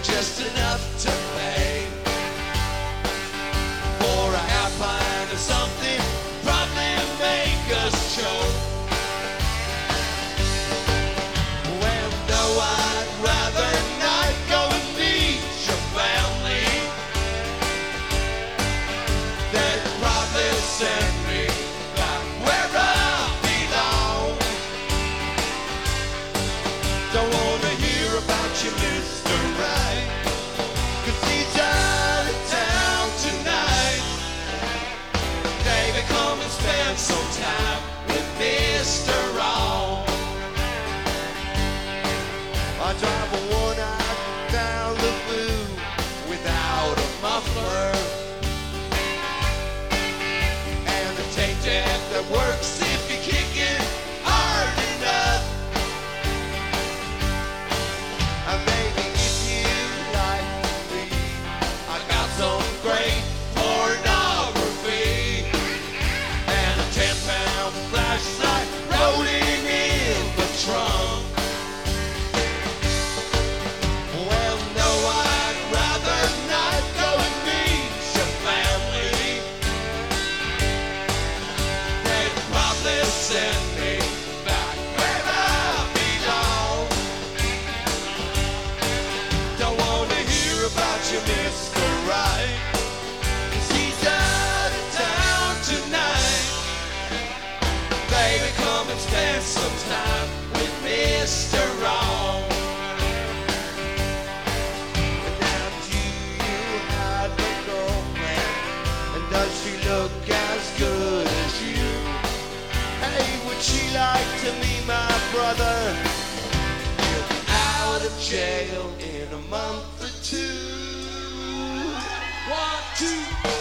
just enough to pay for a half pint of something, probably make us choke. Well, no, I'd rather not go and meet your family. They'd probably send me back where I belong. Don't wanna hear about you, Mr. Right, 'cause he's out of town tonight. Baby, come and spend some time with Mr. Wrong. I drive a one-eyed Malibu without a muffler, and a tape deck that works if you kick it hard enough. And maybe if you like me, I got some great pornography and a 10-pound flashlight rolling in the trunk. Well, no, I'd rather not go and meet your family. They'd probably send me back where I belong. Don't wanna hear about you, Mr. Right, 'cause he's out of town tonight. Baby, come and spend some time with Mr. Wrong. And now, do you have a girlfriend? And does she look as good as you? Hey, would she like to meet my brother? He'll be out of jail in a month or two. 1, 2,